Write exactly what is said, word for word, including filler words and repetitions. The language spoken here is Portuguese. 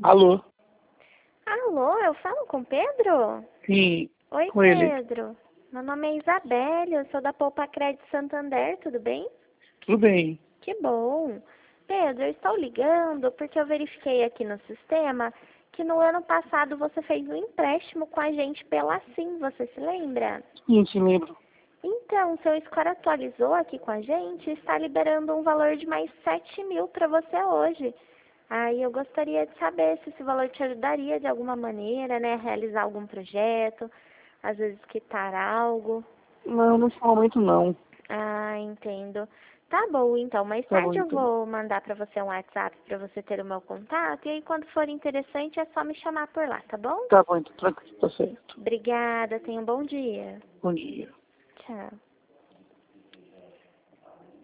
Alô? Alô, eu falo com o Pedro? Sim, Oi, com ele. Pedro. Meu nome é Isabelle, eu sou da Poupa Crédito Santander, tudo bem? Tudo bem. Que bom. Pedro, eu estou ligando porque eu verifiquei aqui no sistema que no ano passado você fez um empréstimo com a gente pela Sim, você se lembra? Sim, te lembro. Então, seu score atualizou aqui com a gente e está liberando um valor de mais sete mil para você hoje. Aí eu gostaria de saber se esse valor te ajudaria de alguma maneira, né, a realizar algum projeto, às vezes quitar algo. Não, nesse momento não. Ah, entendo. Tá bom, então. Mais Tá bom, tarde eu então. vou mandar para você um WhatsApp para você ter o meu contato. E aí, quando for interessante, é só me chamar por lá, tá bom? Tá bom, então. Tranquilo, tá certo. Obrigada, tenha um bom dia. Bom dia. Tchau.